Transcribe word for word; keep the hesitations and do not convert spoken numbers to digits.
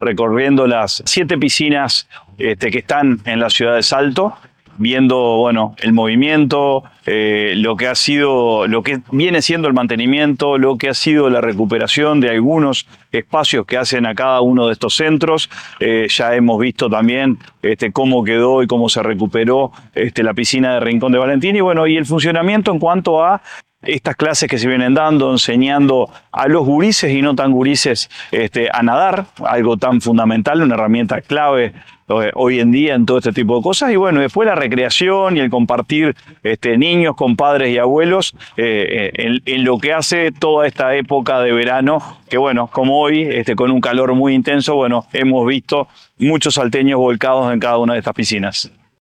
recorriendo las siete piscinas este, que están en la ciudad de Salto, viendo bueno, el movimiento, eh, lo que ha sido, lo que viene siendo el mantenimiento, lo que ha sido la recuperación de algunos espacios que hacen a cada uno de estos centros. Eh, ya hemos visto también este, cómo quedó y cómo se recuperó este, la piscina de Rincón de Valentín y bueno, y el funcionamiento en cuanto a estas clases que se vienen dando, enseñando a los gurises y no tan gurises este, a nadar, algo tan fundamental, una herramienta clave eh, hoy en día en todo este tipo de cosas. Y bueno, después la recreación y el compartir este, niños con padres y abuelos eh, en, en lo que hace toda esta época de verano, que bueno, como hoy, este, con un calor muy intenso, bueno, hemos visto muchos salteños volcados en cada una de estas piscinas.